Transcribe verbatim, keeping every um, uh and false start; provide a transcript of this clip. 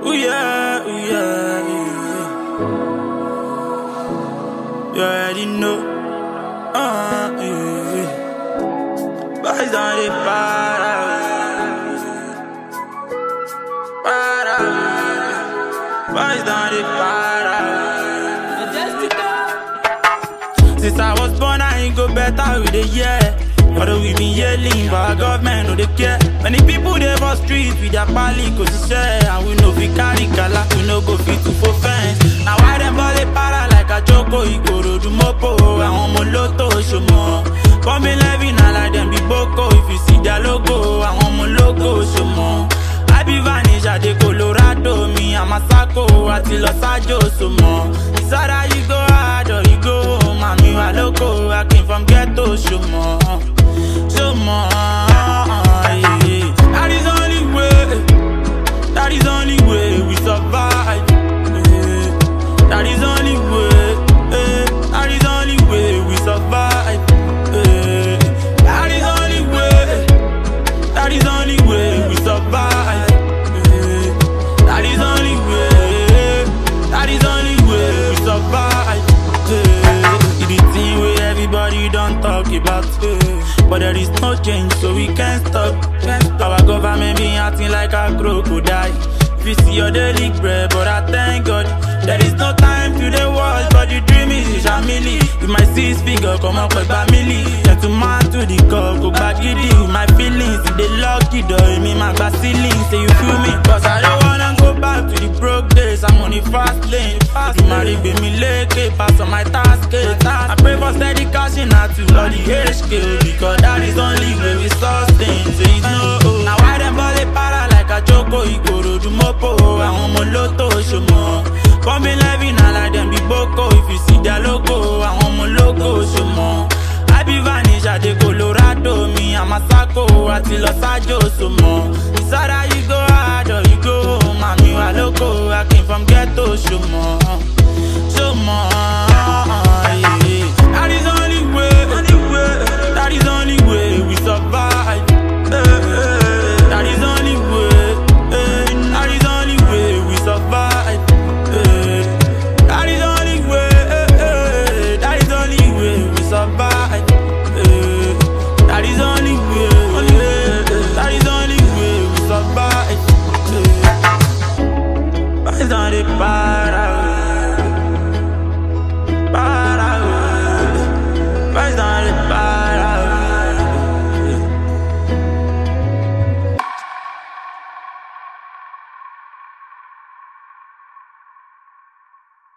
Ooh yeah, ooh yeah, yeah. You already know. Uh, yeah. Boys on the para, para. Boys on the para. Since I was born, I ain't go better with the year. Although we been yelling, but our government no they care. Many people they for streets with their pali cause they share. And we know we carry gala, we no go fit to for fence. Now why them body para like a joko, you go to do mopo. I want my lotto, show more. Come in living, I like them be boko. If you see their logo, I want my logo, show more. I be vanish at the Colorado, me I'm a Sako, I till Los Angeles, so more. It's either you go hard or you go home, I'm you a loco. I came from ghetto, show more. So much, yeah. That is only way, that is only way we survive, yeah. That is only way, yeah. That is only way we survive, yeah. That is only way, that is only way we survive, yeah. That is only way, that is only way we survive, yeah. It's the thing where everybody don't talk about, yeah. But there is no change, so we can't stop. Our government be acting like a crocodile. If you see your daily bread, but I thank God there is no time to the world, but the dream is a milli. With my six figure, come up with a milli. Gentleman to the cup, go back giddy. With my feelings, if they lock the door, me my back ceiling. Say you feel me, cause I don't wanna go back to the broke days. I'm on the fast lane. Fast marry, be me late, pass on my task. I pray for steady cashing out to all the H K, because that is only way we sustain. Say you know, now why them body para like a joko, you go to do mopo. I want my lotto, show more. Come in living, I like them be boko. If you see their logo, I want my logo, show more. I be vanish at the Colorado, me I'm a Sako, I till Los Angeles, so more. It's either you go hard or you go home, I'm you a loco. I came from ghetto, show more, show more.